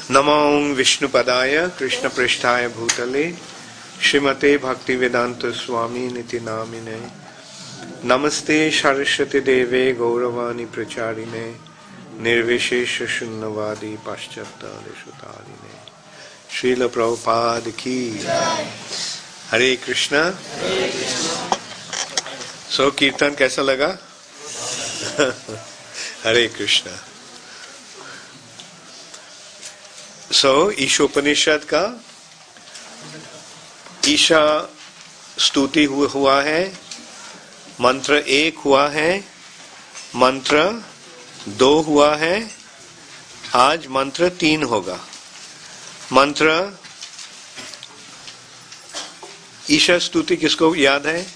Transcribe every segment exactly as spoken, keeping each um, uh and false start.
नमो विष्णुपदाय कृष्णपृष्ठाय भूतले श्रीमते भक्तिवेदांत स्वामी निति नामिने नमस्ते सरस्वती देवे गौरवाणी प्रचारिणे निर्विशेष शून्यवादी पाश्चात्य श्रील प्रभुपाद की हरे कृष्णा। सो कीर्तन कैसा लगा? हरे कृष्णा। सो so, ईशोपनिषद का ईशा स्तुति हुआ है, मंत्र एक हुआ है, मंत्र दो हुआ है, आज मंत्र तीन होगा। मंत्र ईशा स्तुति किसको याद है?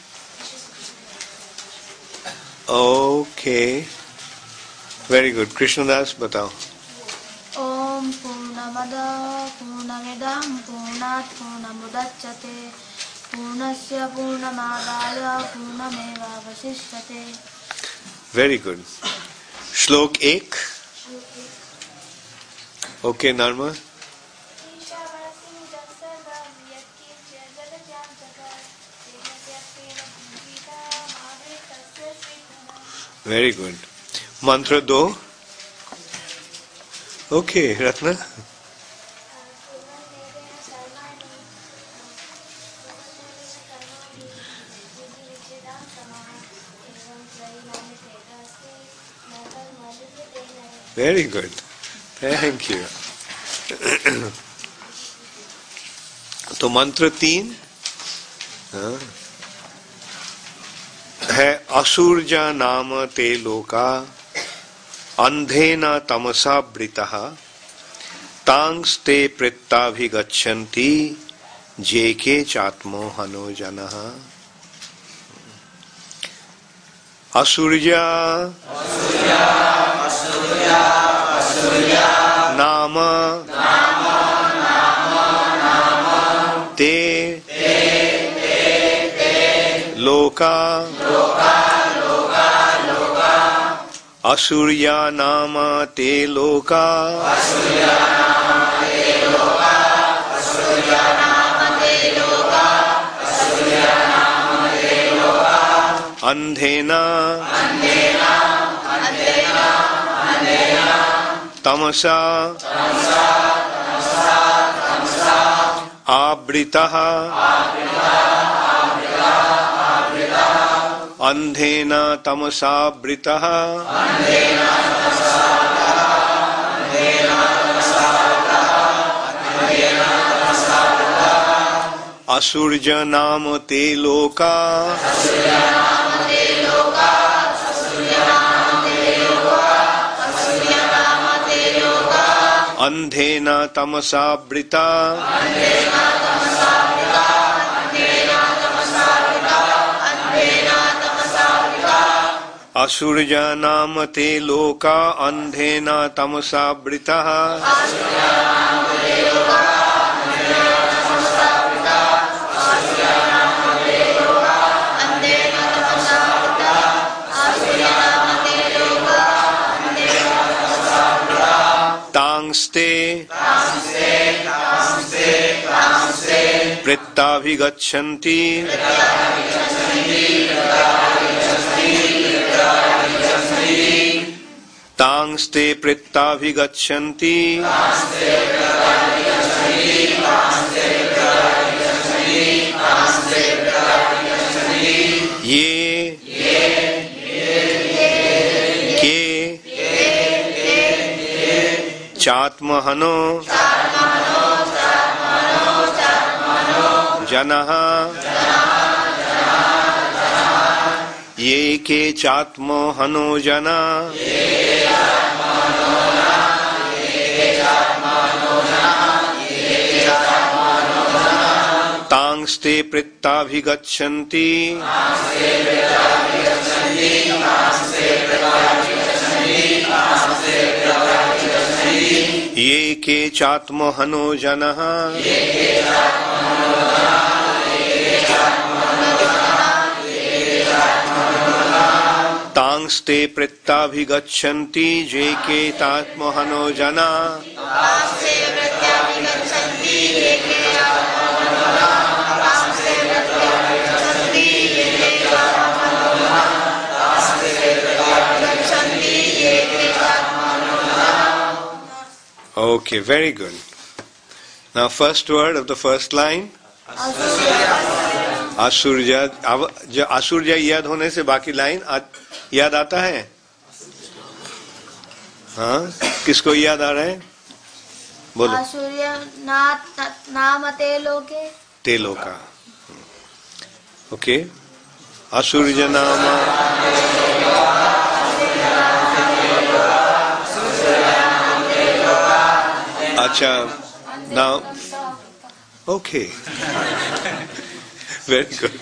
Okay, very good. कृष्णदास बताओ। ओम पूर्णमदा पूर्णमिदं पूर्णात् पूर्णमुदच्यते पूर्णस्य पूर्णमादाय पूर्णमेवावशिष्यते। Very good. श्लोक एक। ओके नर्मा। Very good. मंत्र दो। Okay Ratna. Very good, thank you. तो मंत्र तीन है, असुरजा नाम ते लोका अंधेन तमसा वृतः तांस्ते प्रत्याभिगच्छन्ति जे के चात्मोहनो जनः। असुरजा नाम ते लोका असुर्या नाम ते लोका अंधेना तमसा आवृतः अंधेन तमसा वृतः असुरज नाम ते लोका अंधेन तमसा वृता असुरज नाम ते लोका अंधेन तमसा वृतः तांस्ते प्रत्याभिगच्छन्ति तांस्ते प्रत्याभिगच्छन्ति ये के चात्महनो जनः ये के चात्महनो जना तांस्ते प्रत्याभिगच्छन्ति ये के चात्महनो जनः तांस्ते प्रत्याभिगच्छन्ति जे के तात्महनो जना तांसे प्रत्याभिगच्छन्ति ये के आत्मनः तांसे प्रत्याभिगच्छन्ति ये के आत्मनः तांसे प्रत्याभिगच्छन्ति ये के आत्मनः. Okay, very good. Now first word of the first line. आसुरजा. जब आसुरजा याद होने से बाकी लाइन याद आता है. हाँ, किसको याद आ रहा है? बोलो. आसुर्य नाम ते लोके. ते लोका. ओके. आसुरजा नाम. अच्छा. Now, okay. Very good.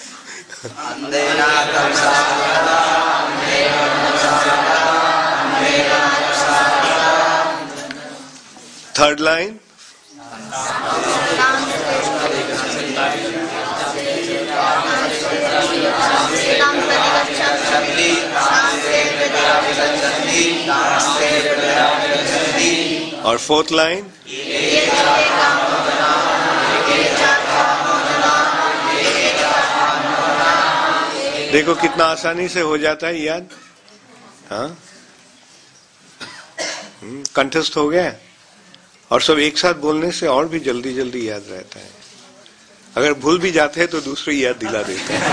Third line. और fourth line. देखो कितना आसानी से हो जाता है याद. हाँ, कंठस्थ हो गया. और सब एक साथ बोलने से और भी जल्दी जल्दी याद रहता है. अगर भूल भी जाते हैं तो दूसरे याद दिला देते हैं.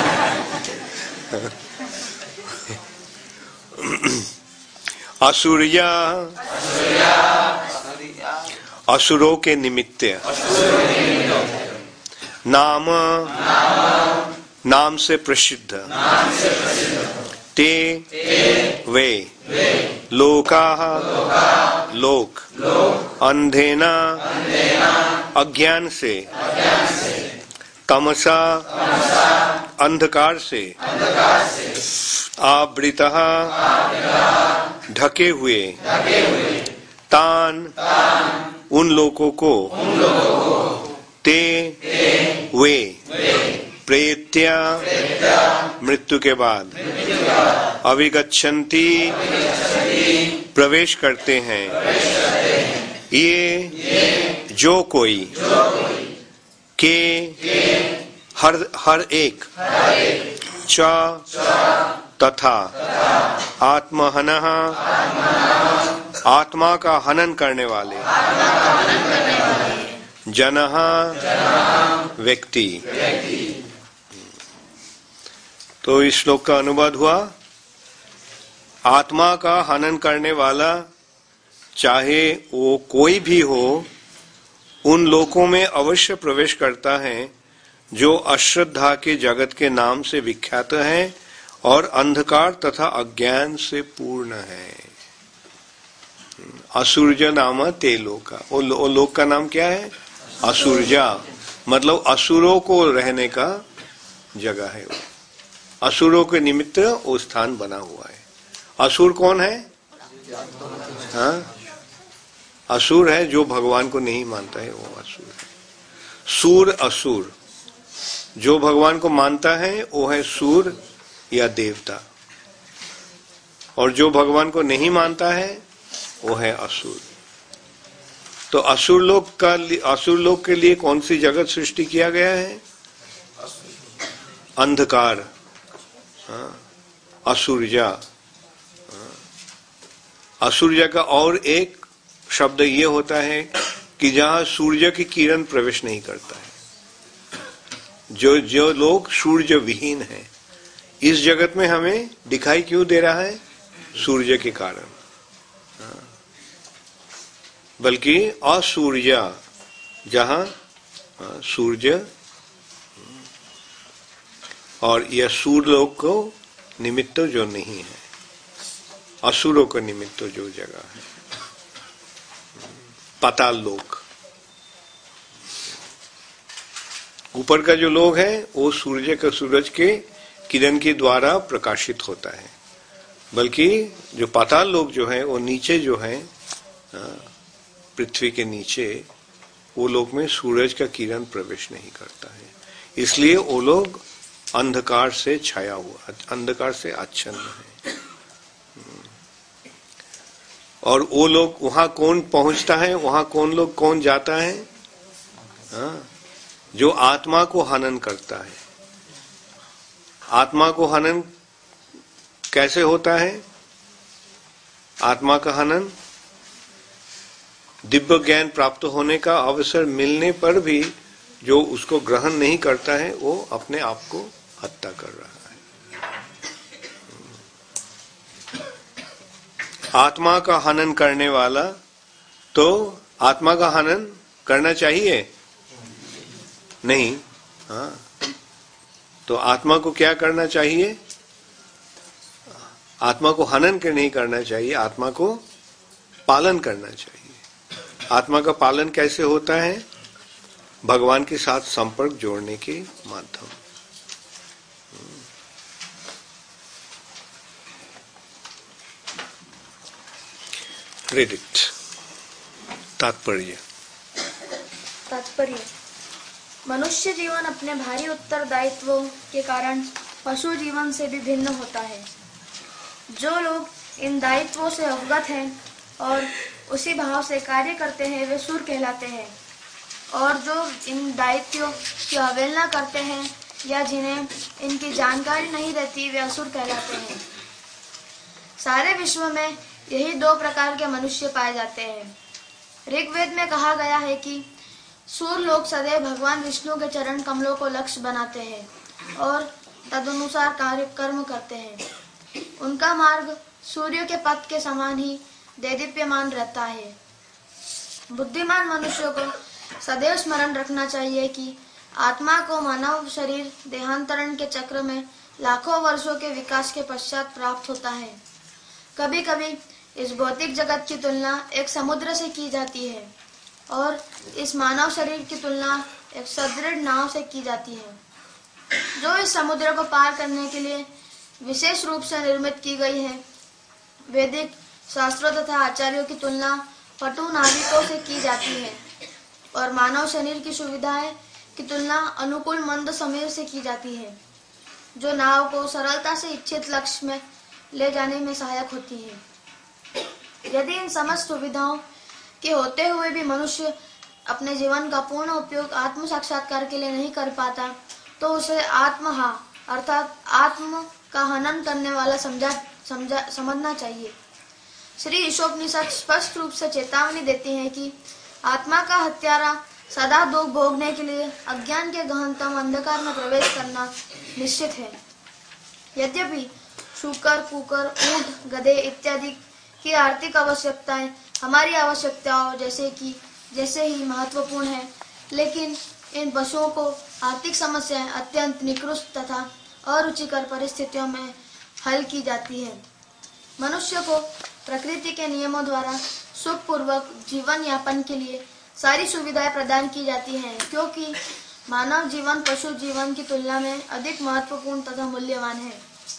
असुरिया. असुरों के निमित्त. नाम. नाम से प्रसिद्ध. ते वे. लोकाः लोक. अंधेना अज्ञान से. तमसा अंधकार से. आवृतः ढके हुए. तान उन लोगों को. ते वे. प्रेत्या मृत्यु के बाद. अभिगच्छन्ति प्रवेश करते हैं. ये जो कोई. के हर हर एक. च तथा. आत्महनः आत्मा का हनन करने वाले. जनः व्यक्ति. तो इस श्लोक का अनुवाद हुआ. आत्मा का हनन करने वाला चाहे वो कोई भी हो, उन लोकों में अवश्य प्रवेश करता है जो अश्रद्धा के जगत के नाम से विख्यात है और अंधकार तथा अज्ञान से पूर्ण है. असुरजा नाम ते लोका. वो लो, लोक का नाम क्या है? असुरजा. मतलब असुरों को रहने का जगह है. वो असुरों के निमित्त वो स्थान बना हुआ है. असुर कौन है? हाँ, असुर है जो भगवान को नहीं मानता है, वो असुर है. सूर असुर. जो भगवान को मानता है वो है सूर या देवता, और जो भगवान को नहीं मानता है वो है असुर. तो असुर लोक का असुर लोक के लिए कौन सी जगत सृष्टि किया गया है? अंधकार. असुरजा. असुरजा का और एक शब्द ये होता है कि जहां सूर्य की किरण प्रवेश नहीं करता है. जो जो लोग सूर्य विहीन है, इस जगत में हमें दिखाई क्यों दे रहा है? सूर्य के कारण. बल्कि असूर्या, जहां सूर्य और यह सूर्य लोक को निमित्त जो नहीं है, असुरों का निमित्त जो जगह है, पाताल लोक. ऊपर का जो लोक है वो सूर्य का सूरज के किरण के द्वारा प्रकाशित होता है, बल्कि जो पाताल लोक जो है वो नीचे जो है, पृथ्वी के नीचे, वो लोक में सूरज का किरण प्रवेश नहीं करता है. इसलिए वो लोग अंधकार से छाया हुआ, अंधकार से आच्छन्न है. और वो लोग वहां कौन पहुंचता है, वहां कौन लोग कौन जाता है? हाँ, जो आत्मा को हनन करता है। आत्मा को हनन कैसे होता है? आत्मा का हनन दिव्य ज्ञान प्राप्त होने का अवसर मिलने पर भी जो उसको ग्रहण नहीं करता है वो अपने आप को हत्या कर रहा है। आत्मा का हनन करने वाला, तो आत्मा का हनन करना चाहिए नहीं? हाँ, तो आत्मा को क्या करना चाहिए? आत्मा को हनन के नहीं करना चाहिए, आत्मा को पालन करना चाहिए। आत्मा का पालन कैसे होता है? भगवान के साथ संपर्क जोड़ने के माध्यम। Read it. तात्पर्य। तात्पर्य, मनुष्य जीवन अपने भारी उत्तरदायित्वों के कारण पशु जीवन से भी भिन्न होता है। जो लोग इन दायित्वों से अवगत हैं और उसी भाव से कार्य करते हैं वे सुर कहलाते हैं, और जो इन दायित्वों की अवहेलना करते हैं या जिन्हें इनकी जानकारी नहीं रहती वे असुर कहलाते हैं। सारे विश्व में यही दो प्रकार के मनुष्य पाए जाते हैं। ऋग्वेद में कहा गया है कि सूर लोग सदैव भगवान विष्णु के चरण कमलों को लक्ष्य बनाते हैं और तदनुसार कार्य कर्म करते हैं। उनका मार्ग सूर्य के पथ के समान ही देदीप्यमान रहता है। बुद्धिमान मनुष्यों को सदैव स्मरण रखना चाहिए कि आत्मा को मानव शरीर देहांतरण के चक्र में लाखों वर्षों के विकास के पश्चात प्राप्त होता है। कभी कभी इस भौतिक जगत की तुलना एक समुद्र से की जाती है और इस मानव शरीर की तुलना एक सुदृढ़ नाव से की जाती है, जो इस समुद्र को पार करने के लिए विशेष रूप से निर्मित की गई है। वैदिक शास्त्रों तथा आचार्यों की तुलना पटु नाविकों से की जाती है और मानव शरीर की सुविधाएं की तुलना अनुकूल मंद समय से की जाती है, जो नाव को सरलता से इच्छित लक्ष्य में ले जाने में सहायक होती है। यदि इन समस्त सुविधाओं के होते हुए भी मनुष्य अपने जीवन का पूर्ण उपयोग आत्म साक्षात्कार के लिए नहीं कर पाता, तो उसे आत्महा अर्थात आत्म का हनन करने वाला समझा समझा समझना चाहिए। श्री ईशोपनिषद स्पष्ट रूप से चेतावनी देती है कि आत्मा का हत्यारा सदा दुख भोगने के लिए अज्ञान के गहनतम अंधकार में प्रवेश करना निश्चित है। यद्यपि शूकर, कुकर, ऊंट, गधे इत्यादि की आर्थिक आवश्यकताएं हमारी आवश्यकताओं जैसे कि जैसे ही महत्वपूर्ण है, लेकिन इन पशुओं को आर्थिक समस्याएं अत्यंत निकृष्ट तथा अरुचिकर परिस्थितियों में हल की जाती है। मनुष्य को प्रकृति के नियमों द्वारा सुखपूर्वक जीवन यापन के लिए सारी सुविधाएं प्रदान की जाती हैं, क्योंकि मानव जीवन पशु जीवन की तुलना में अधिक महत्वपूर्ण तथा मूल्यवान है।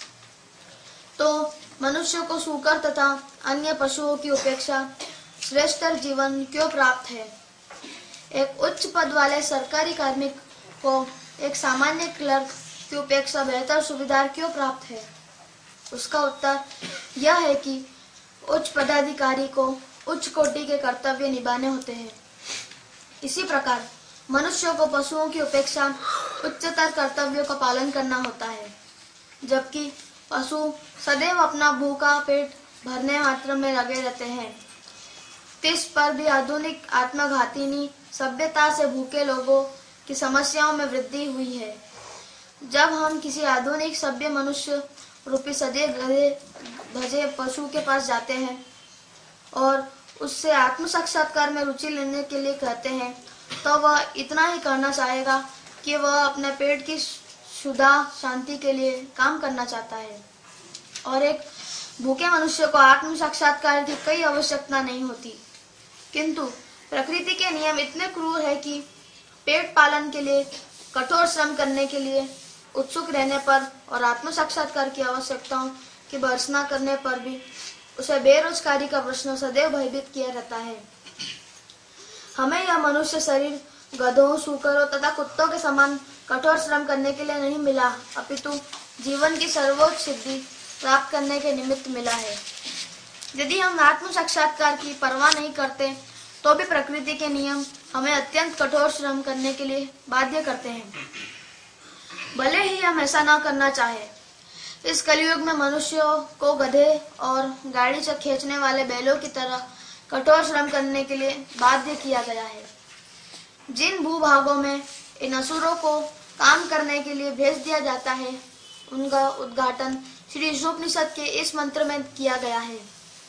तो मनुष्य को सूकर तथा अन्य पशुओं की उपेक्षा श्रेष्ठतर जीवन क्यों प्राप्त है? एक उच्च पद वाले सरकारी कार्मिक को एक सामान्य क्लर्क की उपेक्षा बेहतर सुविधा क्यों प्राप्त है? उसका उत्तर यह है कि उच्च पदाधिकारी को उच्च कोटि के कर्तव्य निभाने होते हैं। इसी प्रकार मनुष्यों को पशुओं की उपेक्षा उच्चतर कर्तव्यों का पालन करना होता है, जबकि पशु सदैव अपना भूखा पेट भरने मात्र में लगे रहते हैं। तिस पर भी आधुनिक आत्मघातिनी सभ्यता से भूखे लोगों की समस्याओं में वृद्धि हुई है। जब हम किसी आधुनिक सभ्य मनुष्य रूपी सजे गधे भजे पशु के पास जाते हैं और उससे आत्म साक्षात्कार में रुचि लेने के लिए कहते हैं, तो वह इतना ही करना चाहेगा कि वह अपने पेट की शुद्धा शांति के लिए काम करना चाहता है, और एक भूखे मनुष्य को आत्म साक्षात्कार की कोई आवश्यकता नहीं होती। किंतु प्रकृति के नियम इतने क्रूर है कि पेट पालन के लिए कठोर श्रम करने के लिए उत्सुक रहने पर और आत्म साक्षात्कार की आवश्यकताओं की भर्त्सना करने पर भी उसे बेरोजगारी का प्रश्न सदैव भयभीत किया रहता है। हमें यह मनुष्य शरीर गधों, सूकरों तथा कुत्तों के समान कठोर श्रम करने के लिए नहीं मिला, अपितु जीवन की सर्वोच्च सिद्धि प्राप्त करने के निमित्त मिला है। यदि हम आत्म साक्षात्कार की परवाह नहीं करते तो भी प्रकृति के नियम हमें अत्यंत कठोर श्रम करने के लिए बाध्य करते हैं, भले ही हम ऐसा ना करना चाहे। इस कलयुग में मनुष्यों को गधे और गाड़ी से खींचने वाले बैलों की तरह कठोर श्रम करने के लिए बाध्य किया गया है। जिन भूभागों में इन असुरों को काम करने के लिए भेज दिया जाता है, उनका उद्घाटन श्री उपनिषद के इस मंत्र में किया गया है।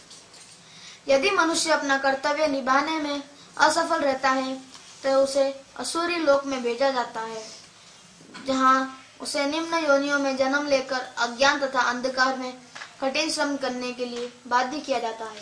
यदि मनुष्य अपना कर्तव्य निभाने में असफल रहता है तो उसे असुरी लोक में भेजा जाता है, जहाँ उसे निम्न योनियों में जन्म लेकर अज्ञान तथा अंधकार में कठिन श्रम करने के लिए बाध्य किया जाता है।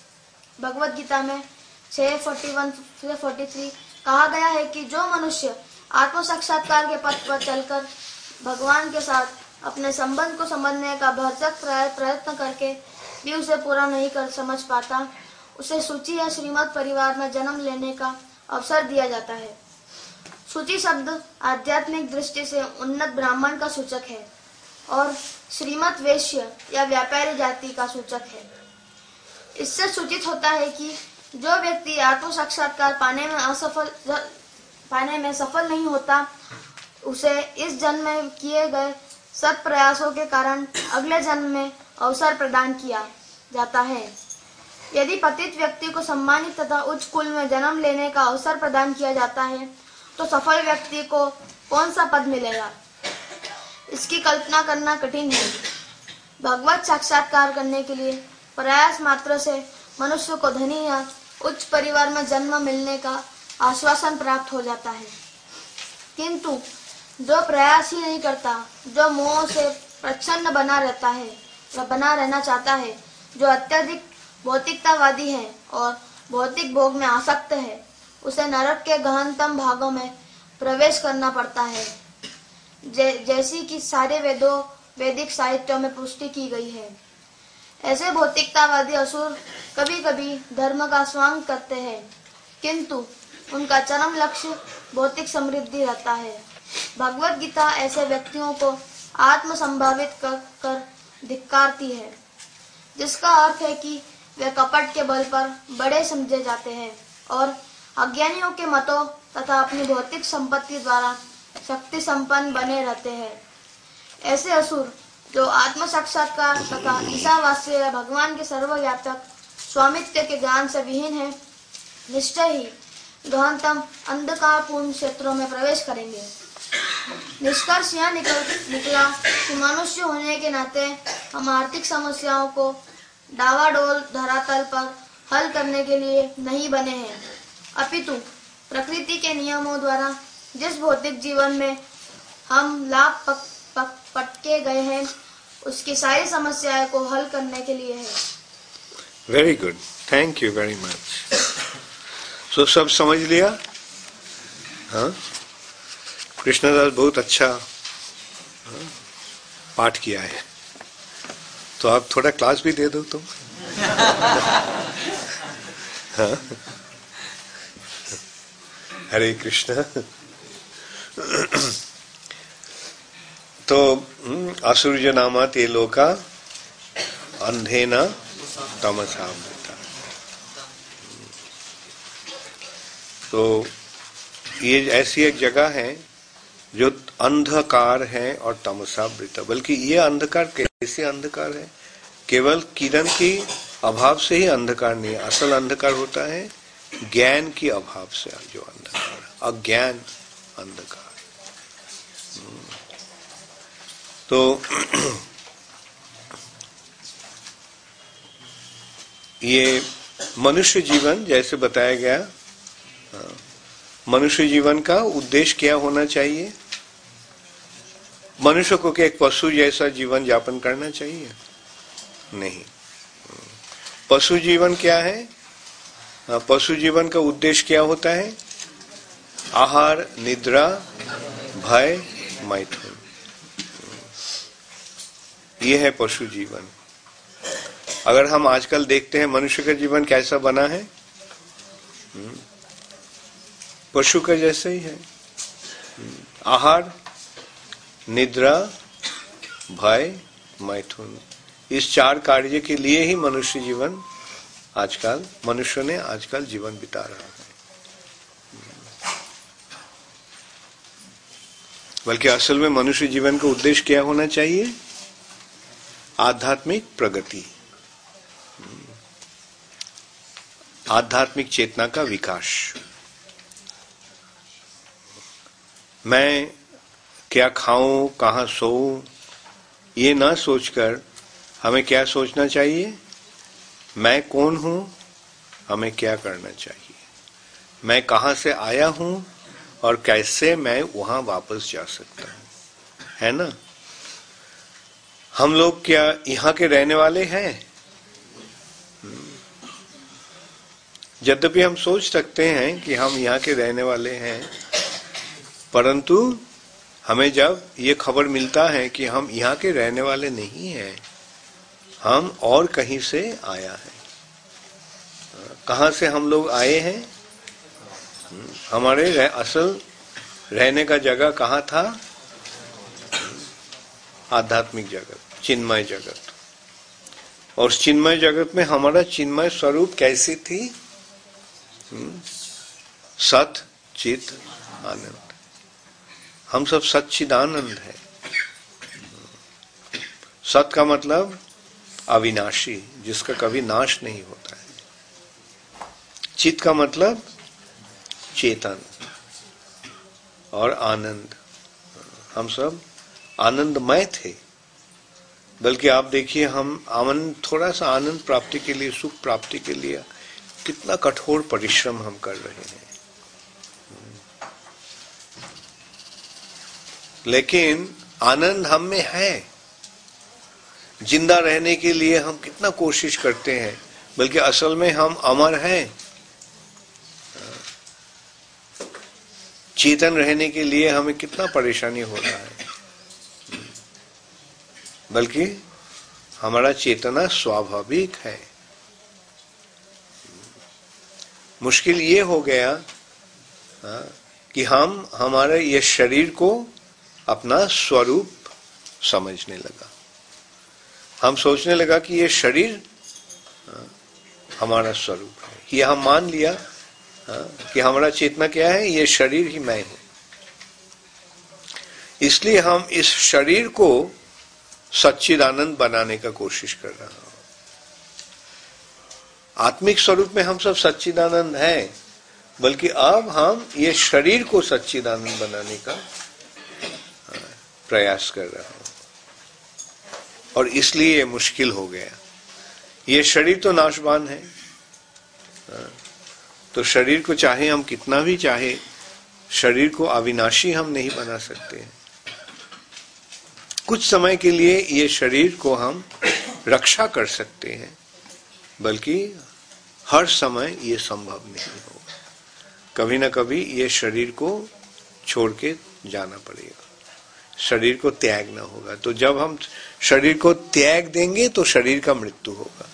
भगवत गीता में छह इकतालीस से तैंतालीस कहा गया है कि जो मनुष्य आत्म साक्षात्कार के पथ पर चलकर भगवान के साथ अपने संबंध को समझने का भरसक प्रयत्न करके भी उसे पूरा नहीं कर समझ पाता, उसे सूची या श्रीमत परिवार में जन्म लेने का अवसर दिया जाता है। सूची शब्द आध्यात्मिक दृष्टि से उन्नत ब्राह्मण का सूचक है और श्रीमत वैश्य या व्यापारी जाति का सूचक है। इससे सूचित होता है कि जो व्यक्ति आत्म साक्षात्कार पाने में असफल पाने में सफल नहीं होता, उसे इस जन्म में किए गए सत प्रयासों के कारण अगले जन्म में अवसर प्रदान किया जाता है। यदि पतित व्यक्ति को सम्मानित तथा उच्च कुल में जन्म लेने का अवसर प्रदान किया जाता है तो सफल व्यक्ति को कौन सा पद मिलेगा, इसकी कल्पना करना कठिन है। भगवत साक्षात्कार करने के लिए प्रयास मात्र से मनुष्य को धनी या उच्च परिवार में जन्म मिलने का आश्वासन प्राप्त हो जाता है, किंतु जो प्रयास ही नहीं करता, जो मोह से प्रच्छन्न बना रहता है या बना रहना चाहता है, जो अत्यधिक भौतिकतावादी है और भौतिक भोग में आसक्त है, उसे नरक के गहनतम भागों में प्रवेश करना पड़ता है, जै, जैसी कि सारे वेदों वैदिक साहित्यों में पुष्टि की गई है। ऐसे भौतिकतावादी असुर कभी कभी धर्म का स्वांग करते हैं, किंतु उनका चरम लक्ष्य भौतिक समृद्धि रहता है। भगवत गीता ऐसे व्यक्तियों को आत्म संभावित कर, कर धिक्कारती है, जिसका अर्थ है कि वे कपट के बल पर बड़े समझे जाते हैं और अज्ञानियों के मतों तथा अपनी भौतिक संपत्ति द्वारा शक्ति संपन्न बने रहते हैं। ऐसे असुर जो आत्म साक्षात्कार तथा ईशावास्य या भगवान के सर्वव्यापक स्वामित्व के ज्ञान से विहीन है, निश्चय ही गहनतम अंधकारपूर्ण क्षेत्रों में प्रवेश करेंगे। निष्कर्ष यह निकल निकला कि मनुष्य होने के नाते हम आर्थिक समस्याओं को डावाडोल धरातल पर हल करने के लिए नहीं बने हैं, अपितु प्रकृति के नियमों द्वारा जिस भौतिक जीवन में हम लाभ पक, पक, पटके गए हैं, उसकी सारी समस्याओं को हल करने के लिए है। Very good, thank you very much. So सब समझ लिया? हाँ, कृष्णदास बहुत अच्छा हाँ, पाठ किया है, तो आप थोड़ा क्लास भी दे दो तुम। हाँ? हरे कृष्ण। तो असुरज नामा ते लोका अंधेना तमसामृता। तो ये ऐसी एक जगह है जो अंधकार है और तमसावृत, बल्कि ये अंधकार कैसे अंधकार है? केवल किरण की अभाव से ही अंधकार नहीं है। असल अंधकार होता है ज्ञान की अभाव से जो अंधकार, अज्ञान अंधकार। तो ये मनुष्य जीवन जैसे बताया गया, मनुष्य जीवन का उद्देश्य क्या होना चाहिए? मनुष्य को क्या एक पशु जैसा जीवन यापन करना चाहिए? नहीं। पशु जीवन क्या है? पशु जीवन का उद्देश्य क्या होता है? आहार, निद्रा, भय, मैथुन, ये है पशु जीवन। अगर हम आजकल देखते हैं मनुष्य का जीवन कैसा बना है, पशु का जैसा ही है। आहार, निद्रा, भय, मैथुन, इस चार कार्य के लिए ही मनुष्य जीवन आजकल मनुष्य ने आजकल जीवन बिता रहा है। बल्कि असल में मनुष्य जीवन का उद्देश्य क्या होना चाहिए? आध्यात्मिक प्रगति, आध्यात्मिक चेतना का विकास। मैं क्या खाऊं, कहां सोऊं, ये ना सोचकर हमें क्या सोचना चाहिए? मैं कौन हूं, हमें क्या करना चाहिए, मैं कहां से आया हूं और कैसे मैं वहां वापस जा सकता हूं, है ना? हम लोग क्या यहां के रहने वाले हैं? यद्यपि हम सोच सकते हैं कि हम यहाँ के रहने वाले हैं, परंतु हमें जब ये खबर मिलता है कि हम यहाँ के रहने वाले नहीं हैं, हम और कहीं से आया है। कहाँ से हम लोग आए हैं? हमारे रह, असल रहने का जगह कहाँ था? आध्यात्मिक जगत, चिन्मय जगत। और चिन्मय जगत में हमारा चिन्मय स्वरूप कैसी थी? सत चित आनंद। हम सब सच्चिदानंद है। सत का मतलब अविनाशी, जिसका कभी नाश नहीं होता है। चित का मतलब चेतन, और आनंद, हम सब आनंदमय थे। बल्कि आप देखिए, हम आनंद, थोड़ा सा आनंद प्राप्ति के लिए, सुख प्राप्ति के लिए कितना कठोर परिश्रम हम कर रहे हैं। लेकिन आनंद हम में है। जिंदा रहने के लिए हम कितना कोशिश करते हैं, बल्कि असल में हम अमर हैं। चेतन रहने के लिए हमें कितना परेशानी हो रहा है, बल्कि हमारा चेतना स्वाभाविक है। मुश्किल ये हो गया कि हम हमारे ये शरीर को अपना स्वरूप समझने लगा। हम सोचने लगा कि ये शरीर हमारा स्वरूप है। ये हम मान लिया कि हमारा चेतना क्या है? ये शरीर ही मैं हूं। इसलिए हम इस शरीर को सच्चिदानंद बनाने का कोशिश कर रहा हूं। आत्मिक स्वरूप में हम सब सच्चिदानंद हैं, बल्कि अब हम ये शरीर को सच्चिदानंद बनाने का प्रयास कर रहा हूं। और इसलिए ये मुश्किल हो गया। ये शरीर तो नाशवान है, तो शरीर को चाहे हम कितना भी चाहे, शरीर को अविनाशी हम नहीं बना सकते हैं। कुछ समय के लिए ये शरीर को हम रक्षा कर सकते हैं, बल्कि हर समय ये संभव नहीं होगा। कभी ना कभी ये शरीर को छोड़ के जाना पड़ेगा, शरीर को त्यागना होगा। तो जब हम शरीर को त्याग देंगे तो शरीर का मृत्यु होगा,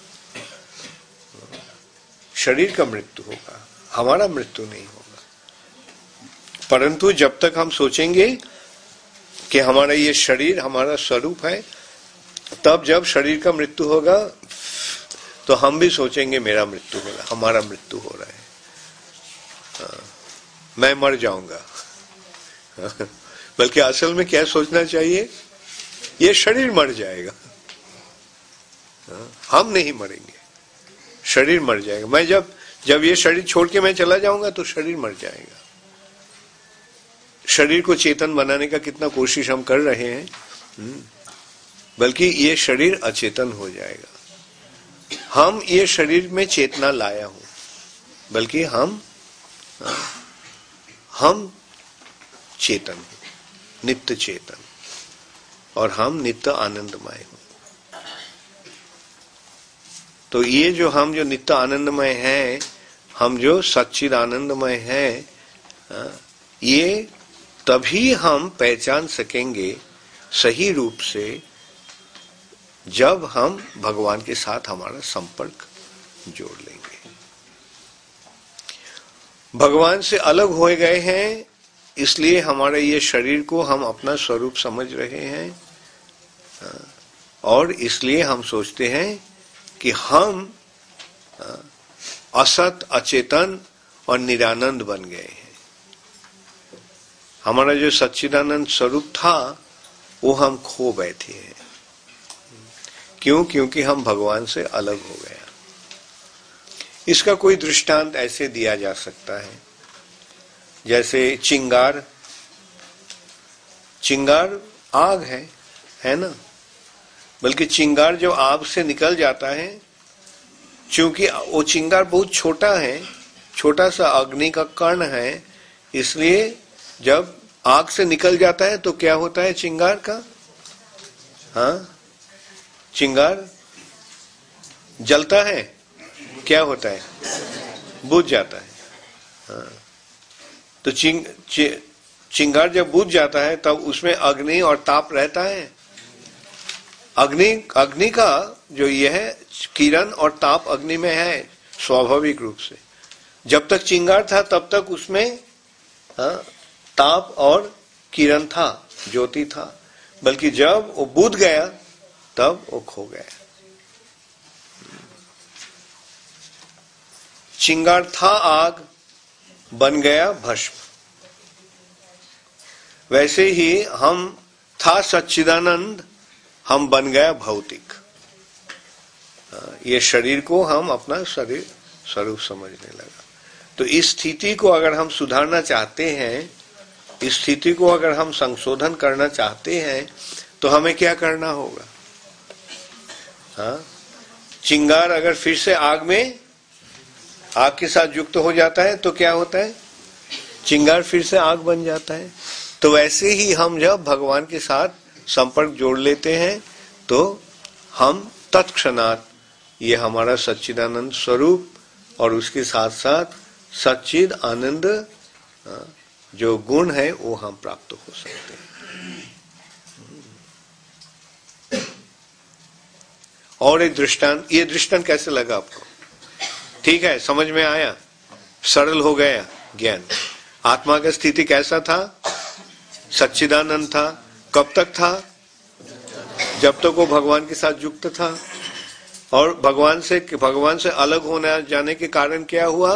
शरीर का मृत्यु होगा, हमारा मृत्यु नहीं होगा। परंतु जब तक हम सोचेंगे कि हमारा ये शरीर हमारा स्वरूप है, तब जब शरीर का मृत्यु होगा तो हम भी सोचेंगे मेरा मृत्यु हो रहा है, हमारा मृत्यु हो रहा है, आ, मैं मर जाऊंगा। बल्कि असल में क्या सोचना चाहिए? ये शरीर मर जाएगा, हम नहीं मरेंगे, शरीर मर जाएगा। मैं जब जब ये शरीर छोड़ के मैं चला जाऊंगा तो शरीर मर जाएगा। शरीर को चेतन बनाने का कितना कोशिश हम कर रहे हैं, बल्कि ये शरीर अचेतन हो जाएगा। हम ये शरीर में चेतना लाया हूं, बल्कि हम हम चेतन हैं, नित्य चेतन, और हम नित्य आनंदमय हूं। तो ये जो हम जो नित्य आनंदमय हैं, हम जो सच्चिद आनंदमय हैं, ये तभी हम पहचान सकेंगे सही रूप से जब हम भगवान के साथ हमारा संपर्क जोड़ लेंगे। भगवान से अलग हो गए हैं, इसलिए हमारे ये शरीर को हम अपना स्वरूप समझ रहे हैं, और इसलिए हम सोचते हैं कि हम असत, अचेतन और निरानंद बन गए हैं। हमारा जो सच्चिदानंद स्वरूप था वो हम खो बैठे हैं। क्यों? क्योंकि हम भगवान से अलग हो गए। इसका कोई दृष्टांत ऐसे दिया जा सकता है, जैसे चिंगार चिंगार आग है, है ना? बल्कि चिंगार जो आग से निकल जाता है, क्योंकि वो चिंगार बहुत छोटा है, छोटा सा अग्नि का कण है, इसलिए जब आग से निकल जाता है तो क्या होता है चिंगार का? हाँ, चिंगार जलता है, क्या होता है? बुझ जाता है। हाँ, तो चिंग चि, चिंगार जब बुझ जाता है तब उसमें अग्नि और ताप रहता है। अग्नि अग्नि का जो यह किरण और ताप अग्नि में है स्वाभाविक रूप से। जब तक चिंगार था तब तक उसमें हाँ, ताप और किरण था, ज्योति था, बल्कि जब वो बुझ गया तब वो खो गया। चिंगार था आग, बन गया भस्म। वैसे ही हम था सच्चिदानंद, हम बन गया भौतिक। ये शरीर को हम अपना शरीर स्वरूप समझने लगा। तो इस स्थिति को अगर हम सुधारना चाहते हैं, इस स्थिति को अगर हम संशोधन करना चाहते हैं, तो हमें क्या करना होगा? हाँ, चिंगार अगर फिर से आग में आग के साथ युक्त हो जाता है तो क्या होता है? चिंगार फिर से आग बन जाता है। तो वैसे ही हम जब भगवान के साथ संपर्क जोड़ लेते हैं तो हम तत्क्षणात ये हमारा सच्चिदानंद स्वरूप और उसके साथ साथ सच्चिद आनंद जो गुण है वो हम प्राप्त हो सकते हैं। और एक दृष्टांत, ये दृष्टांत कैसे लगा आपको? ठीक है, समझ में आया, सरल हो गया ज्ञान। आत्मा का स्थिति कैसा था? सच्चिदानंद था। कब तक था? जब तक वो भगवान के साथ युक्त था। और भगवान से भगवान से अलग होने जाने के कारण क्या हुआ?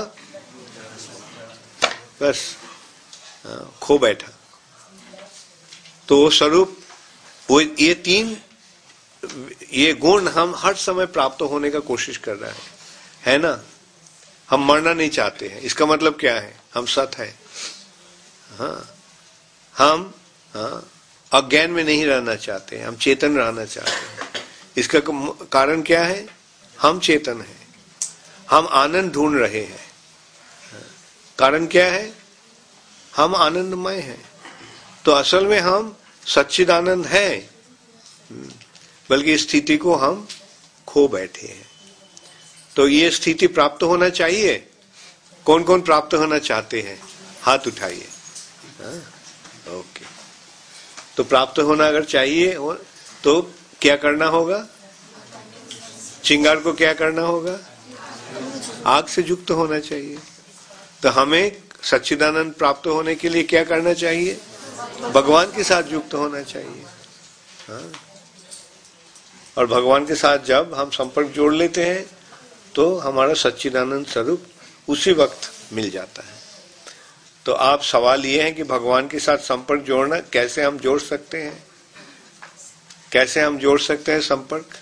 बस खो बैठा। तो वो स्वरूप, वो ये तीन ये गुण हम हर समय प्राप्त होने का कोशिश कर रहे हैं, है ना? हम मरना नहीं चाहते हैं। इसका मतलब क्या है? हम सत है। हाँ, हम हाँ, अज्ञान में नहीं रहना चाहते हैं, हम चेतन रहना चाहते हैं। इसका कारण क्या है? हम चेतन हैं, हम आनंद ढूंढ रहे हैं। कारण क्या है? हम आनंदमय हैं। तो असल में हम सच्चिदानंद हैं, बल्कि इस स्थिति को हम खो बैठे हैं। तो ये स्थिति प्राप्त होना चाहिए। कौन कौन प्राप्त होना चाहते हैं? हाथ उठाइए। ओके, तो प्राप्त होना अगर चाहिए हो तो क्या करना होगा? चिंगार को क्या करना होगा? आग से युक्त होना चाहिए। तो हमें सच्चिदानंद प्राप्त होने के लिए क्या करना चाहिए? भगवान के साथ युक्त होना चाहिए। हाँ? और भगवान के साथ जब हम संपर्क जोड़ लेते हैं तो हमारा सच्चिदानंद स्वरूप उसी वक्त मिल जाता है। तो आप सवाल ये है कि भगवान के साथ संपर्क जोड़ना कैसे हम जोड़ सकते हैं? कैसे हम जोड़ सकते हैं संपर्क?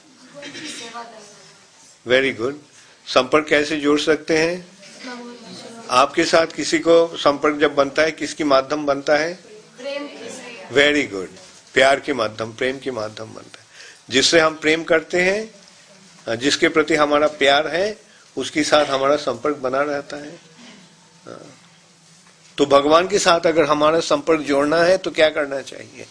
Very good. संपर्क कैसे जोड़ सकते हैं? आपके साथ किसी को संपर्क जब बनता है, किसके माध्यम बनता है? वेरी गुड, प्यार के माध्यम, प्रेम के माध्यम बनता है। जिससे हम प्रेम करते हैं, जिसके प्रति हमारा प्यार है, उसके साथ हमारा संपर्क बना रहता है। तो भगवान के साथ अगर हमारा संपर्क जोड़ना है तो क्या करना चाहिए?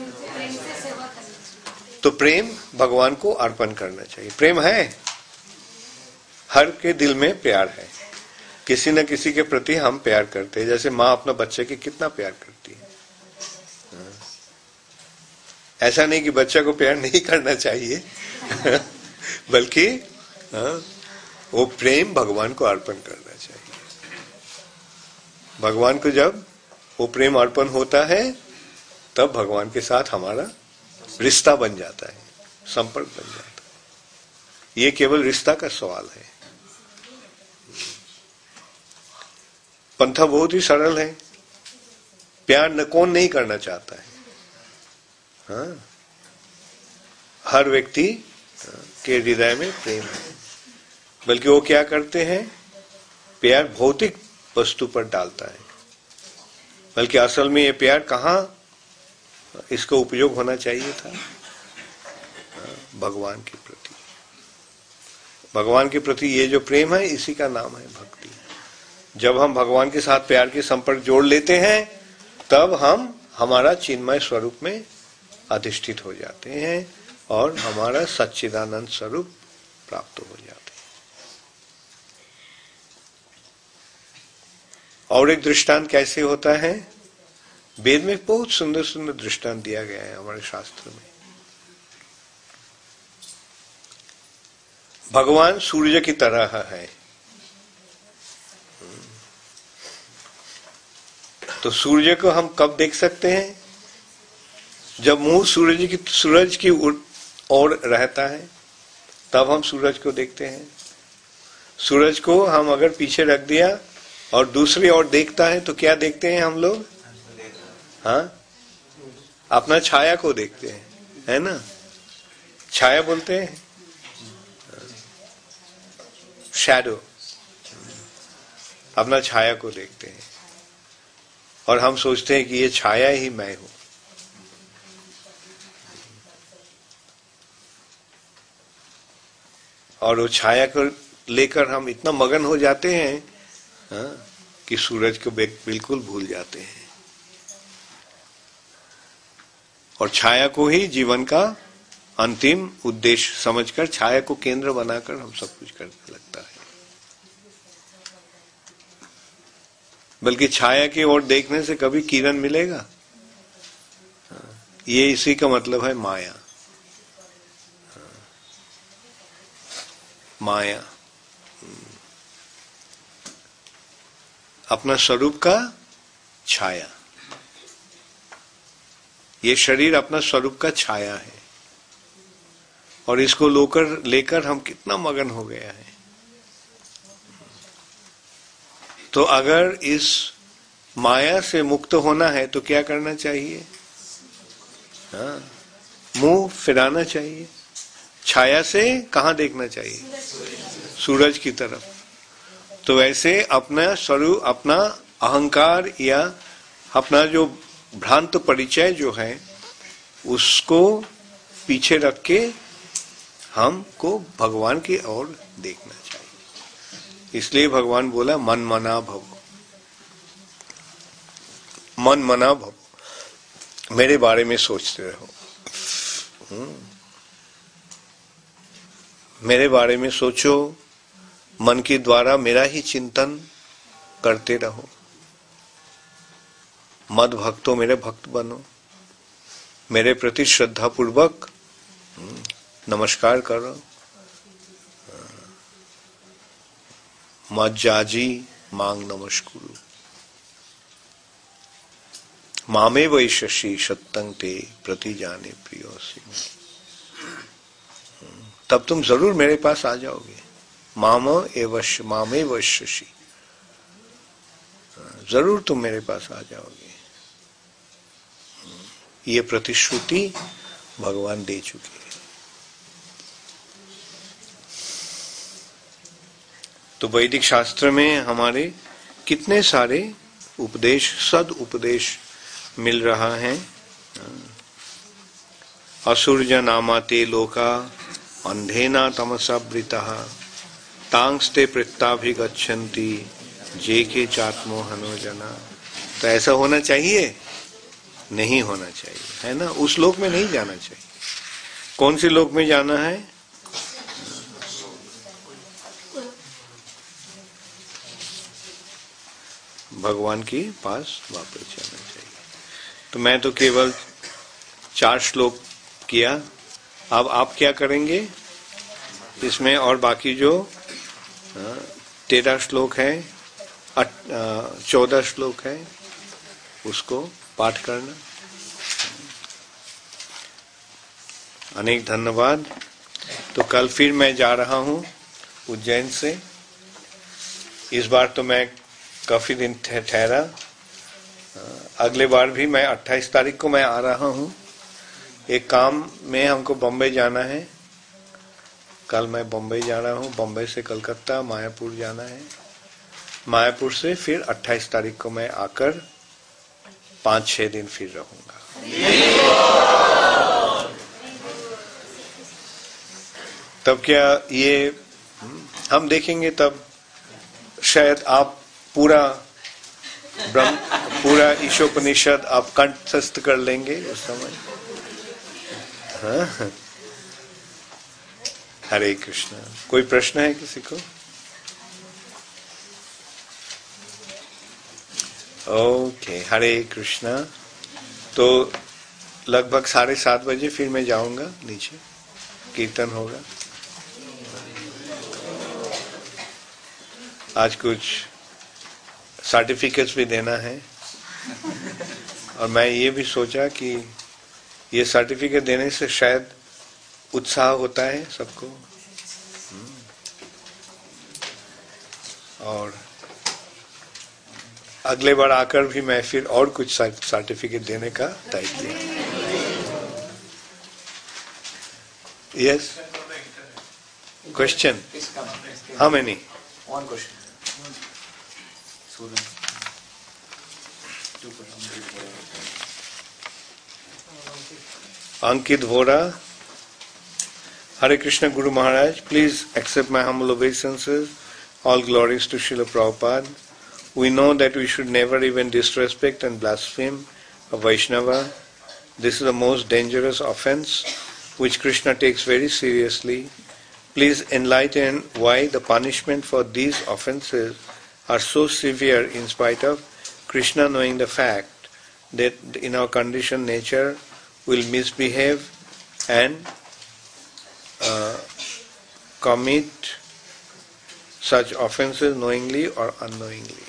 तो प्रेम भगवान को अर्पण करना चाहिए। प्रेम है, हर के दिल में प्यार है। किसी न किसी के प्रति हम प्यार करते हैं। जैसे माँ अपना बच्चे के कितना प्यार करती है। ऐसा नहीं कि बच्चे को प्यार नहीं करना चाहिए बल्कि वो प्रेम भगवान को अर्पण करना चाहिए। भगवान को जब वो प्रेम अर्पण होता है तब भगवान के साथ हमारा रिश्ता बन जाता है। संपर्क बन जाता है। ये केवल रिश्ता का सवाल है। पंथा बहुत ही सरल है। प्यार न कौन नहीं करना चाहता है, हाँ? हर व्यक्ति के हृदय में प्रेम है, बल्कि वो क्या करते हैं, प्यार भौतिक वस्तु पर डालता है, बल्कि असल में ये प्यार कहाँ इसका उपयोग होना चाहिए था, भगवान के प्रति। भगवान के प्रति ये जो प्रेम है, इसी का नाम है भक्ति। जब हम भगवान के साथ प्यार के संपर्क जोड़ लेते हैं, तब हम हमारा चिन्मय स्वरूप में अधिष्ठित हो जाते हैं और हमारा सच्चिदानंद स्वरूप प्राप्त हो जाते हैं। और एक दृष्टांत कैसे होता है, वेद में बहुत सुंदर सुंदर दृष्टांत दिया गया है हमारे शास्त्र में। भगवान सूर्य की तरह है, तो सूर्य को हम कब देख सकते हैं, जब मुंह सूरज की सूरज की ओर रहता है, तब हम सूरज को देखते हैं। सूरज को हम अगर पीछे रख दिया और दूसरी ओर देखता है, तो क्या देखते हैं हम लोग, हाँ, अपना छाया को देखते हैं, है ना, छाया बोलते हैं, शैडो, अपना छाया को देखते हैं और हम सोचते हैं कि ये छाया ही मैं हूं। और वो छाया को लेकर हम इतना मगन हो जाते हैं, हाँ, कि सूरज को बिल्कुल भूल जाते हैं और छाया को ही जीवन का अंतिम उद्देश्य समझकर, छाया को केंद्र बनाकर हम सब कुछ करने लगता है। बल्कि छाया की ओर देखने से कभी किरण मिलेगा, ये इसी का मतलब है माया। माया अपना स्वरूप का छाया, ये शरीर अपना स्वरूप का छाया है और इसको लेकर लेकर हम कितना मगन हो गया है। तो अगर इस माया से मुक्त होना है तो क्या करना चाहिए, हाँ, मुंह फिराना चाहिए, छाया से कहां देखना चाहिए, सूरज की तरफ। तो वैसे अपना स्वरूप, अपना अहंकार या अपना जो भ्रांत परिचय जो है, उसको पीछे रख के हमको भगवान की ओर देखना चाहिए। इसलिए भगवान बोला मन मना भव, मन मना भव, मेरे बारे में सोचते रहो, मेरे बारे में सोचो, मन के द्वारा मेरा ही चिंतन करते रहो, मद भक्तो मेरे भक्त बनो, मेरे प्रति श्रद्धा पूर्वक नमस्कार करो, मद जाजी मांग नमस्कुरु, मामे वैशशी सत्तंग ते प्रति जाने प्रियोसी। तब तुम जरूर मेरे पास आ जाओगे, माम एवश्य मामे वैशशी, जरूर तुम मेरे पास आ जाओगे। ये प्रतिश्रुति भगवान दे चुके हैं। तो वैदिक शास्त्र में हमारे कितने सारे उपदेश, सद उपदेश मिल रहा है। असुरज नामाते लोका अंधेना तमसा वृतः तांस्ते प्रत्याभिगच्छन्ति जे के चात्मोहनो जना। तो ऐसा होना चाहिए? नहीं होना चाहिए, है ना। उस लोक में नहीं जाना चाहिए। कौन से लोक में जाना है? भगवान के पास वापस जाना चाहिए। तो मैं तो केवल चार श्लोक किया, अब आप क्या करेंगे इसमें? और बाकी जो तेरह श्लोक है, चौदह श्लोक है, उसको पाठ करना। अनेक धन्यवाद। तो कल फिर मैं जा रहा हूँ उज्जैन से। इस बार तो मैं काफी दिन ठहरा। अगले बार भी मैं अट्ठाईस तारीख को मैं आ रहा हूँ। एक काम में हमको बम्बई जाना है। कल मैं बम्बई जा रहा हूँ। बम्बई से कलकत्ता, मायापुर जाना है। मायापुर से फिर अट्ठाईस तारीख को मैं आकर पांच छह दिन फिर रहूंगा। तब क्या ये हम देखेंगे, तब शायद आप पूरा ब्रह्म पूरा ईशोपनिषद आप कंठस्थ कर लेंगे उस समय। हाँ? हरे कृष्णा। कोई प्रश्न है किसी को? ओके, हरे कृष्णा। तो लगभग साढ़े सात बजे फिर मैं जाऊंगा नीचे, कीर्तन होगा। आज कुछ सर्टिफिकेट्स भी देना है और मैं ये भी सोचा कि ये सर्टिफिकेट देने से शायद उत्साह होता है सबको। और अगले बार आकर भी मैं फिर और कुछ सर्टिफिकेट देने का तय किया। Yes, question? How many? One question. Ankit Vora. Hare Krishna Guru Maharaj, please accept my humble obeisances. All glories to Srila Prabhupada. We know that we should never even disrespect and blaspheme a Vaishnava. This is the most dangerous offense which Krishna takes very seriously. Please enlighten why the punishment for these offences are so severe in spite of Krishna knowing the fact that in our conditioned nature will misbehave and uh, commit such offences knowingly or unknowingly.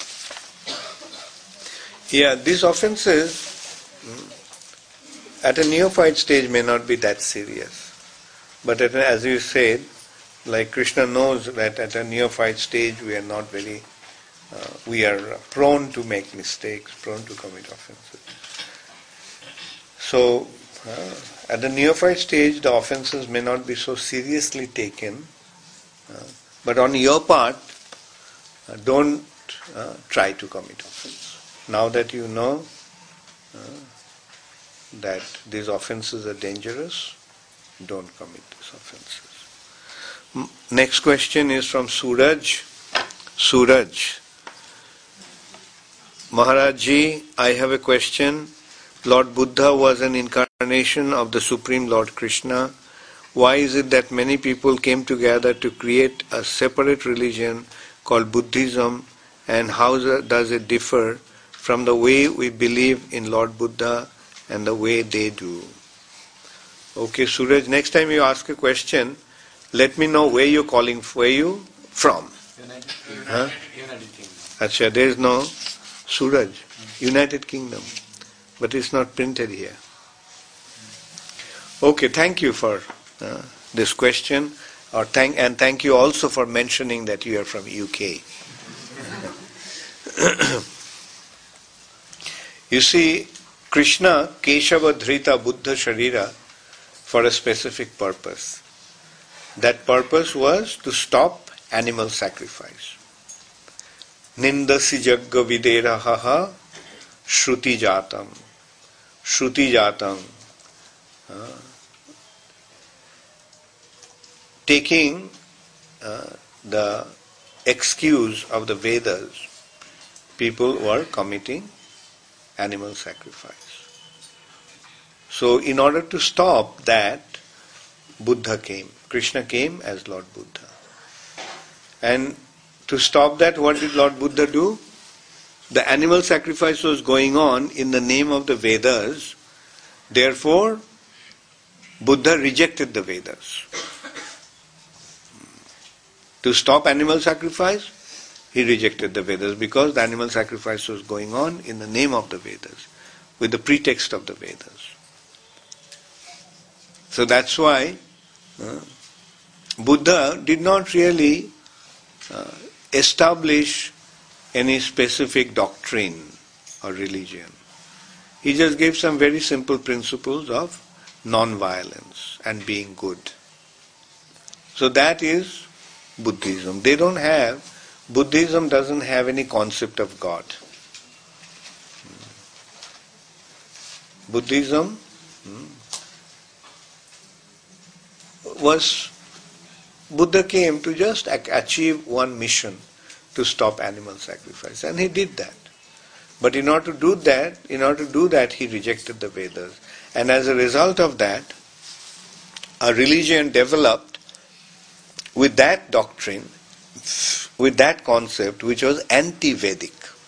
Yeah, these offences at a neophyte stage may not be that serious. But at, as you said, like Krishna knows that at a neophyte stage we are not very, uh, we are prone to make mistakes, prone to commit offenses. So, uh, at the neophyte stage the offenses may not be so seriously taken, uh, but on your part, uh, don't uh, try to commit offense. Now that you know uh, that these offenses are dangerous, don't commit these offenses. Next question is from Suraj. Suraj. Maharaj Ji, I have a question. Lord Buddha was an incarnation of the Supreme Lord Krishna. Why is it that many people came together to create a separate religion called Buddhism, and how does it differ from the way we believe in Lord Buddha and the way they do? Okay, Suraj, next time you ask a question, let me know where you're calling, where you from. United Kingdom. Huh? United Kingdom. Achha, there is no Suraj. United Kingdom. But it's not printed here. Okay, thank you for uh, this question. Or thank and thank you also for mentioning that you are from U K. You see, Krishna Keshava Dhrita Buddha Sharira for a specific purpose. That purpose was to stop animal sacrifice. Nindasi jagga viderahaha shruti jatam. Shruti jatam. Uh, taking uh, the excuse of the Vedas, people were committing animal sacrifice. So in order to stop that, Buddha came. Krishna came as Lord Buddha. And to stop that, what did Lord Buddha do? The animal sacrifice was going on in the name of the Vedas. Therefore, Buddha rejected the Vedas. To stop animal sacrifice, he rejected the Vedas because the animal sacrifice was going on in the name of the Vedas, with the pretext of the Vedas. So that's why uh, Buddha did not really uh, establish any specific doctrine or religion. He just gave some very simple principles of non-violence and being good. So that is Buddhism. They don't have, Buddhism doesn't have any concept of God. Buddhism was, Buddha came to just achieve one mission, to stop animal sacrifice, and he did that. But in order to do that, in order to do that, he rejected the Vedas. And as a result of that, a religion developed with that doctrine, with that concept, which was anti-Vedic.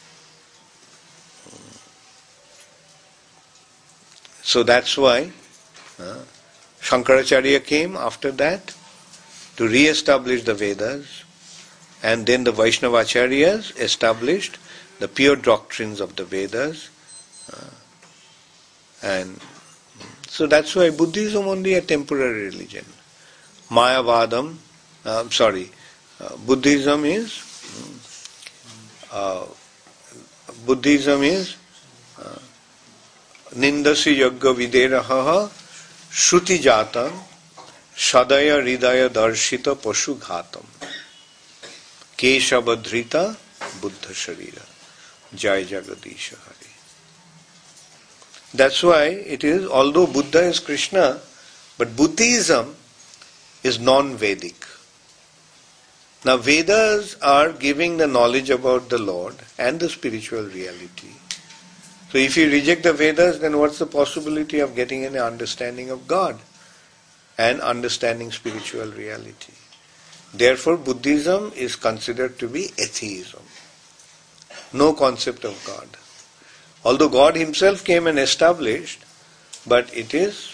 So that's why uh, Shankaracharya came after that to re-establish the Vedas, and then the Vaishnavacharyas established the pure doctrines of the Vedas. Uh, and so that's why Buddhism only a temporary religion. Mayavadam, uh, sorry, uh, Buddhism is uh, Buddhism is uh, Nindasi yagga videraha shruti jatam sadaya ridaya darshita pashu ghatam keshavadhrita buddha sharira jai jagadisha hari. That's why it is, although Buddha is Krishna, but Buddhism is non-Vedic. Now Vedas are giving the knowledge about the Lord and the spiritual reality. So if you reject the Vedas, then what's the possibility of getting any understanding of God and understanding spiritual reality? Therefore Buddhism is considered to be atheism. No concept of God. Although God himself came and established, but it is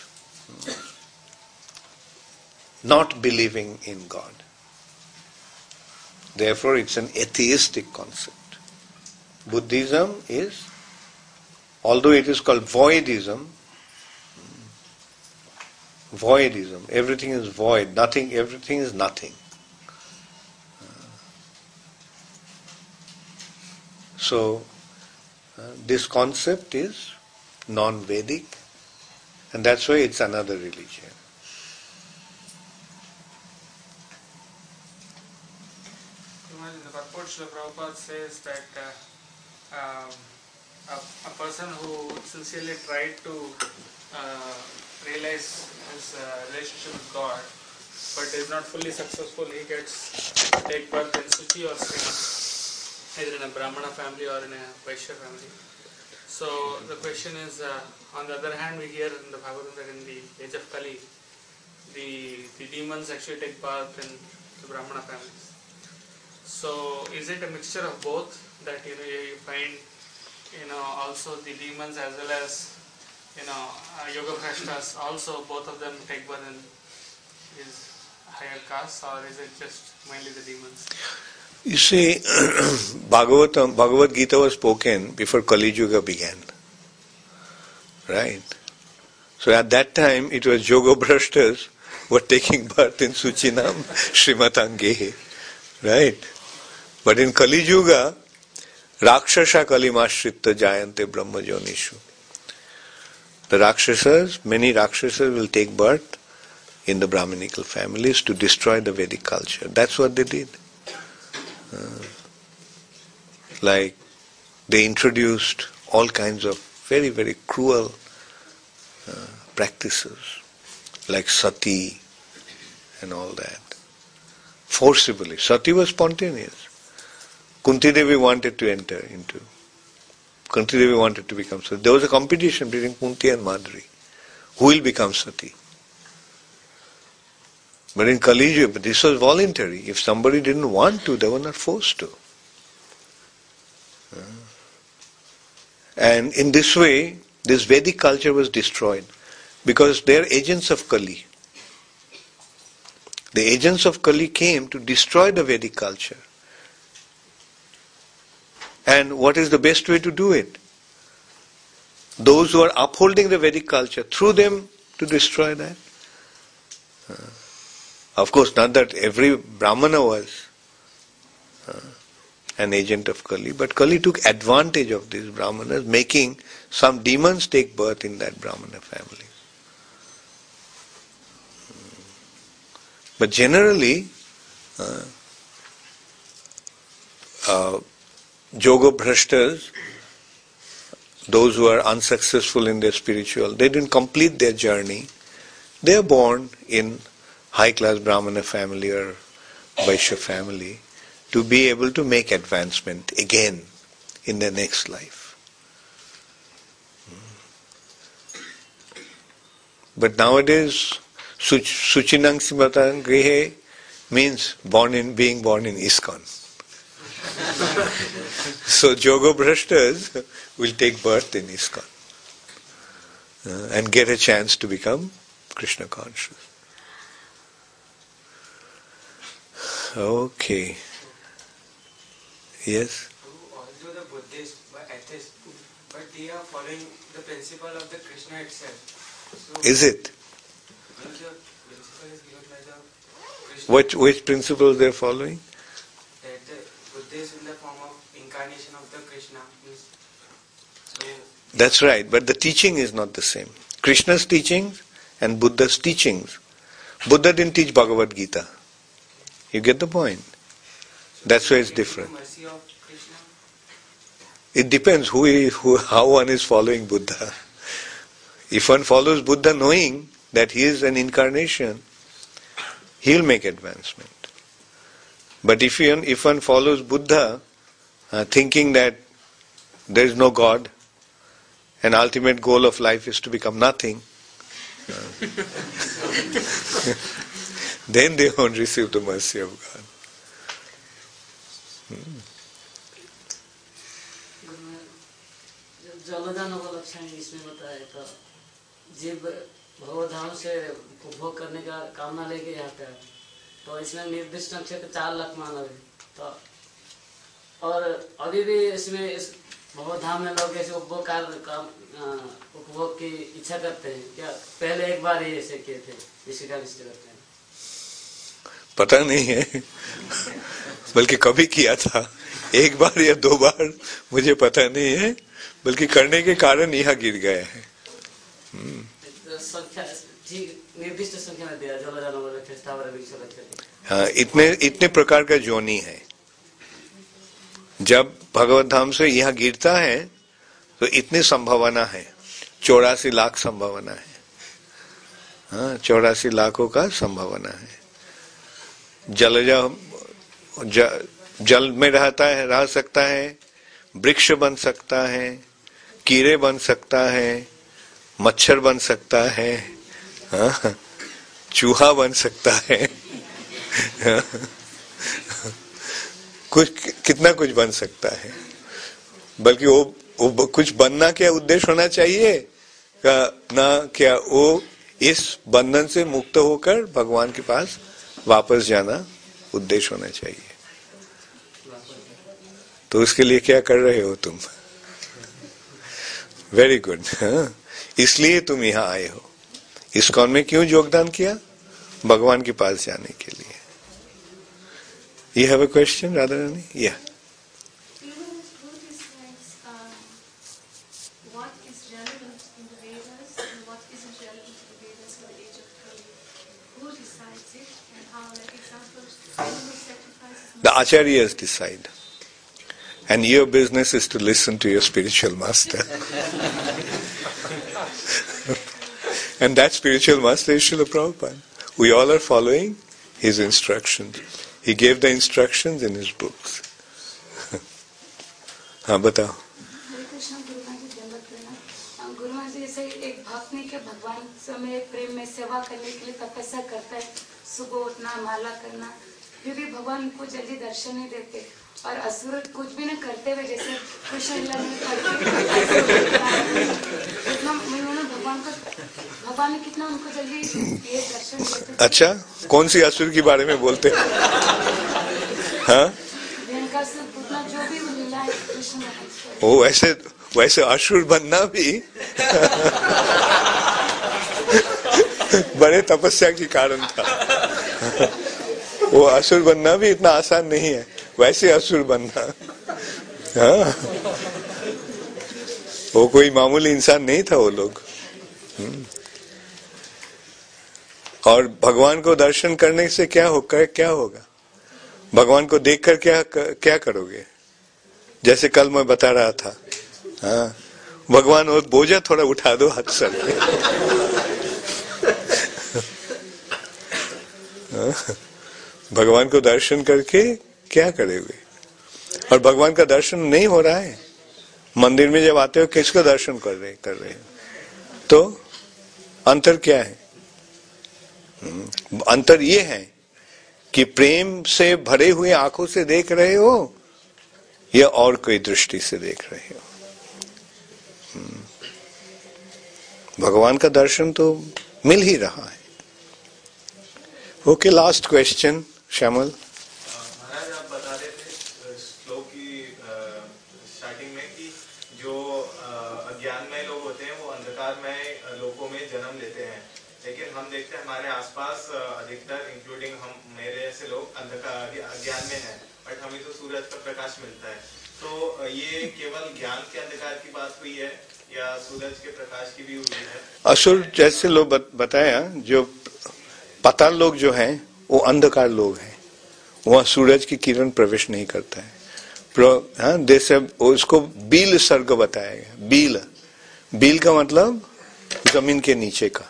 not believing in God. Therefore it's an atheistic concept. Buddhism is, although it is called voidism, voidism, everything is void, nothing, everything is nothing. So uh, this concept is non-Vedic, and that's why it's another religion. In the purport, Srila Prabhupada says that uh, um, a, a person who sincerely tried to uh, realize his uh, relationship with God, but is not fully successful, he gets to take birth in Suchi or Srima, either in a Brahmana family or in a Vaishya family. So the question is, uh, on the other hand, we hear in the Bhagavatam that in the age of Kali, the, the demons actually take birth in the Brahmana families. So is it a mixture of both, that you know you find you know also the demons as well as you know uh, yoga prashtas, also both of them take birth in his higher caste, or is it just mainly the demons? You see, Bhagavatam, Bhagavad Gita was spoken before Kali Yuga began. Right? So at that time, it was Yoga Brashtas were taking birth in Suchinam Srimatangehe. Right? But in Kali Yuga, Rakshasa Kalimashritta Jayante Brahmajonishu. The Rakshasas, many Rakshasas will take birth in the Brahminical families to destroy the Vedic culture. That's what they did. Uh, like they introduced all kinds of very, very cruel uh, practices, like sati and all that. Forcibly. Sati was spontaneous. Kunti Devi wanted to enter into. Kunti Devi wanted to become sati. There was a competition between Kunti and Madri. Who will become sati? But in Kali Yuga, this was voluntary. If somebody didn't want to, they were not forced to. And in this way, this Vedic culture was destroyed because they are agents of Kali. The agents of Kali came to destroy the Vedic culture. And what is the best way to do it? Those who are upholding the Vedic culture, through them to destroy that. Of course, not that every Brahmana was uh, an agent of Kali, but Kali took advantage of these Brahmanas, making some demons take birth in that Brahmana family. But generally, uh, uh, Yoga Bhrashtas, those who are unsuccessful in their spiritual, they didn't complete their journey. They are born in high-class Brahmana family or Vaishya family to be able to make advancement again in their next life. But nowadays, Suchinang Simatan Grihe means born in being born in ISKCON. So Yoga Bhrashtas will take birth in ISKCON uh, and get a chance to become Krishna conscious. Okay. Yes? Although the Buddhists were atheists, but they are following the principle of the Krishna itself. So Is it? the principle is given by the Krishna. Which, which principles they are following? That the Buddha is in the form of incarnation of the Krishna. Means, so That's right, but the teaching is not the same. Krishna's teachings and Buddha's teachings. Buddha didn't teach Bhagavad Gita. You get the point? That's why it's different. mercy of Krishna. It depends who, is, who how one is following Buddha. If one follows Buddha knowing that he is an incarnation, he'll make advancement. But if one, if one follows Buddha uh, thinking that there is no God, and ultimate goal of life is to become nothing, uh, then they won't receive the mercy of God. Hmm. जलदान का लक्षण इसमें बताया था जीव भगवधाम से उपभोग करने का कामना लेके जाता है तो इसमें निर्दिष्ट नक्षत्र चार लाख मानव है तो और अभी भी इसमें इस भगवधाम में लोग ऐसे उपभोग काम उपभोग की इच्छा करते हैं क्या पहले एक बार ही ऐसे किए थे इसी का निश्चय करते हैं पता नहीं है बल्कि कभी किया था एक बार या दो बार मुझे पता नहीं है बल्कि करने के कारण यहाँ गिर गए हैं संख्या निर्दिष्ट संख्या में दिया जलदान वाला स्थावर विषय हाँ इतने इतने प्रकार का जोनी है जब भगवत धाम से यहाँ गिरता है तो इतनी संभावना है चौरासी लाख संभावना है हाँ चौरासी लाखों का संभावना है जलजा ज, जल में रहता है रह सकता है वृक्ष बन सकता है कीड़े बन सकता है मच्छर बन सकता है हाँ, चूहा बन सकता है हाँ, कुछ कितना कुछ बन सकता है बल्कि वो, वो कुछ बनना क्या उद्देश्य होना चाहिए का ना क्या वो इस बंधन से मुक्त होकर भगवान के पास वापस जाना उद्देश्य होना चाहिए तो उसके लिए क्या कर रहे हो तुम वेरी गुड इसलिए तुम यहाँ आए हो इस्कॉन में क्यों योगदान किया भगवान के पास जाने के लिए You have a question, Radharani? Yeah. What is relevant in the Vedas and what isn't relevant in the Vedas for the age of Kali? Who decides it and how, like examples, animal sacrifices? The acharyas decide. And your business is to listen to your spiritual master. And that spiritual master is Srila Prabhupada. We all are following his instructions. He gave the instructions in his books. हाँ बताओ हरे कृष्ण गुरु जी दंडवत प्रणाम गुरु जी ऐसे एक भक्त ने के भगवान समय प्रेम में सेवा करने के लिए तपस्या करता है सुबह उठना माला करना फिर भी भगवान को जल्दी दर्शन नहीं देते और असुर कुछ भी न करते हुए जैसे कृष्ण लीला में कितना उन्होंने भगवान को भगवान ने कितना उनको जल्दी ये दर्शन देते अच्छा कौन सी असुर के बारे में बोलते हैं हाँ भयंकर पुतना जो भी लीला है कृष्ण वो वैसे वैसे असुर बनना भी बड़े तपस्या के कारण था। वो असुर बनना भी इतना आसान नहीं है, वैसे असुर बनना। हाँ, वो कोई मामूली इंसान नहीं था वो लोग। और भगवान को दर्शन करने से क्या होगा, क्या होगा? भगवान को देखकर क्या क्या करोगे? जैसे कल मैं बता रहा था, हाँ, भगवान वो बोझा थोड़ा उठा दो हाथ सर पे। भगवान को दर्शन करके क्या करोगे? और भगवान का दर्शन नहीं हो रहा है। मंदिर में जब आते हो किसका दर्शन कर रहे कर रहे हो? तो अंतर क्या है? अंतर ये है कि प्रेम से भरे हुए आंखों से देख रहे हो या और कोई दृष्टि से देख रहे हो। भगवान का दर्शन तो मिल ही रहा है। Okay, last question Shyamal. महाराज, आप बता रहे थे श्लोक की स्टार्टिंग में कि जो अज्ञानमय लोग होते हैं वो अंधकारमय लोगों में जन्म लेते हैं, लेकिन हम देखते हैं हमारे आसपास अधिकतर इंक्लूडिंग हम मेरे ऐसे लोग अंधकार अज्ञान में हैं, बट हमें तो सूरज का प्रकाश मिलता है। तो ये केवल ज्ञान के अंधकार की बात हुई है या सूरज के प्रकाश की भी हुई है? असुर जैसे लोग बताया, जो पाताल लोग जो हैं वो अंधकार लोग हैं, वहां सूरज की किरण प्रवेश नहीं करता है। हाँ, जैसे उसको बील सर्ग बताया गया। बील बील का मतलब जमीन के नीचे का।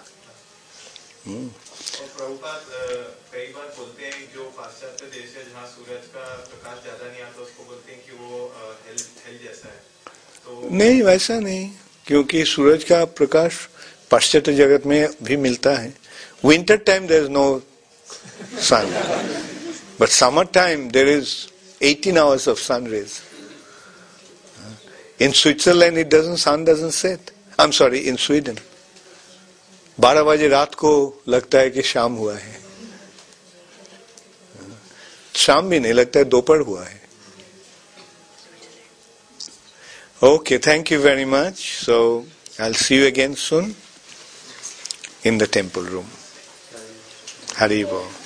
प्रभुपाद कई बार बोलते हैं जो पाश्चात्य देश है जहाँ सूरज का प्रकाश ज्यादा नहीं आता, उसको बोलते हैं कि वो हेल हेल जैसा है। तो नहीं, वैसा नहीं, क्योंकि सूरज का प्रकाश पाश्चात्य जगत में भी मिलता है। Winter time there is no sun, but summer time there is eighteen hours of sun rays. In Switzerland it doesn't, sun doesn't set. I'm sorry, in Sweden बारह बजे रात को लगता है कि शाम हुआ है। शाम भी नहीं लगता है, दोपहर हुआ है। Okay, thank you very much. So I'll see you again soon in the temple room. Hari Bol.